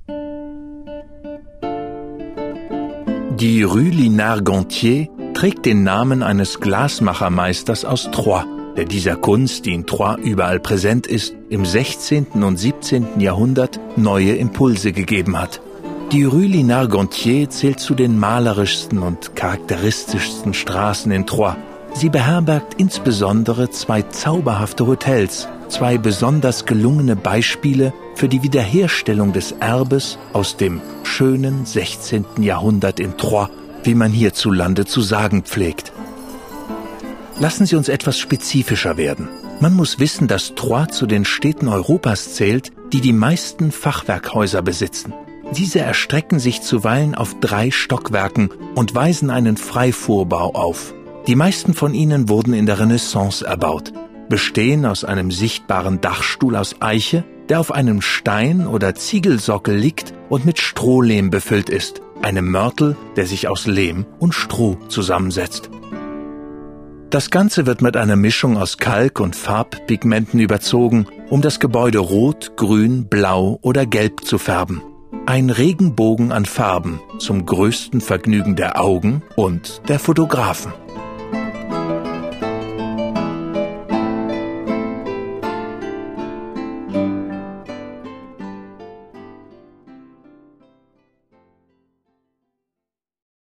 Die Rue Linard-Gontier trägt den Namen eines Glasmachermeisters aus Troyes, der dieser Kunst, die in Troyes überall präsent ist, im 16. und 17. Jahrhundert neue Impulse gegeben hat. Die Rue Linard-Gontier zählt zu den malerischsten und charakteristischsten Straßen in Troyes. Sie beherbergt insbesondere 2 zauberhafte Hotels, 2 besonders gelungene Beispiele für die Wiederherstellung des Erbes aus dem schönen 16. Jahrhundert in Troyes, wie man hierzulande zu sagen pflegt. Lassen Sie uns etwas spezifischer werden. Man muss wissen, dass Troyes zu den Städten Europas zählt, die die meisten Fachwerkhäuser besitzen. Diese erstrecken sich zuweilen auf 3 Stockwerken und weisen einen Freifuhrbau auf. Die meisten von ihnen wurden in der Renaissance erbaut, bestehen aus einem sichtbaren Dachstuhl aus Eiche, der auf einem Stein- oder Ziegelsockel liegt und mit Strohlehm befüllt ist, einem Mörtel, der sich aus Lehm und Stroh zusammensetzt. Das Ganze wird mit einer Mischung aus Kalk- und Farbpigmenten überzogen, um das Gebäude rot, grün, blau oder gelb zu färben. Ein Regenbogen an Farben zum größten Vergnügen der Augen und der Fotografen.